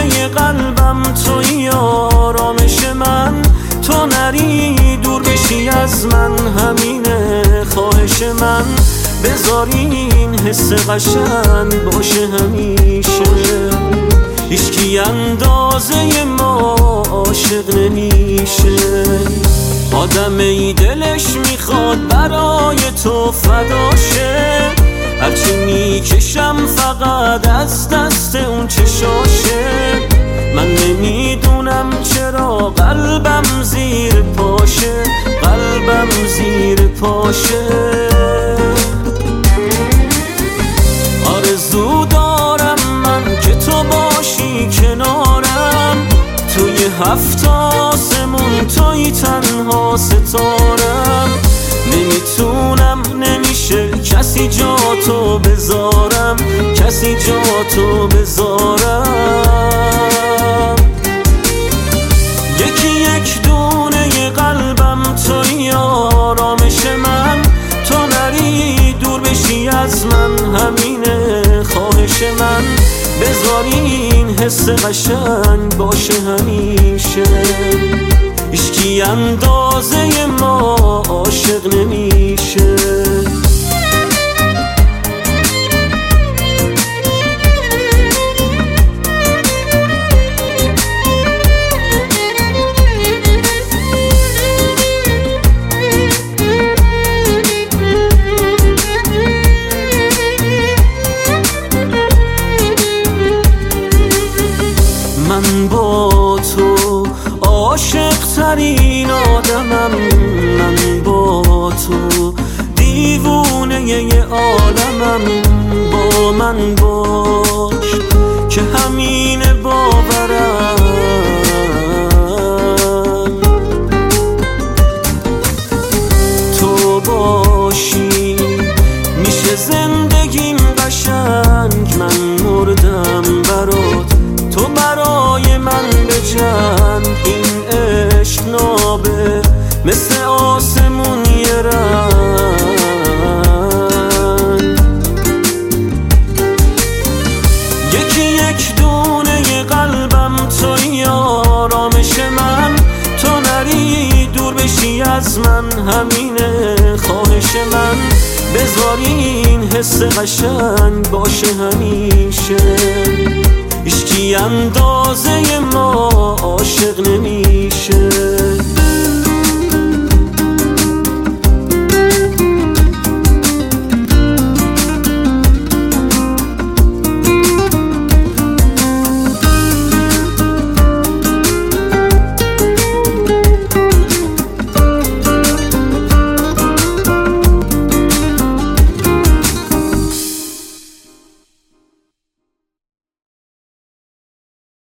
دونه قلبم توی آرامش من، تو نری دور بشی از من، همینه خواهش من. بذار این حس قشنگ باشه همیشه، هیچکی اندازه ما عاشق نمیشه. آدم ای دلش میخواد برای تو فداشه، هرچی میکشم فقط از دست اون چشاشه. من نمیدونم چرا قلبم زیر پاشه، قلبم زیر پاشه. آرزو دارم من که تو باشی کنارم، توی 7 آسمون توی تنها ستارم. نمیتونم نمیشه کسی جا تو بذارم، کسی جا تو بذارم. یکی یک دونه قلبم توی آرامش من، تو نری دور بشی از من، همینه خواهش من. بذار این حس قشنگ باشه همیشه، هیچکی اندازه ما عاشق نمیشه. من با تو عاشق ترین آدمم، من با تو دیوونه ی عالمم. با من باش که همین باورم، تو باشی میشه زندگیم قشنگ. من مردم برات، تو برای من بجنگ. این عشق نابه مثل آسمون یه رنگ. یکی یک دونه قلبم توی آرامش من، تو نری دور بشی از من، همینه خواهش من. بذار این حس قشنگ باشه همیشه، هیچکی اندازه ما عاشق نمیشه.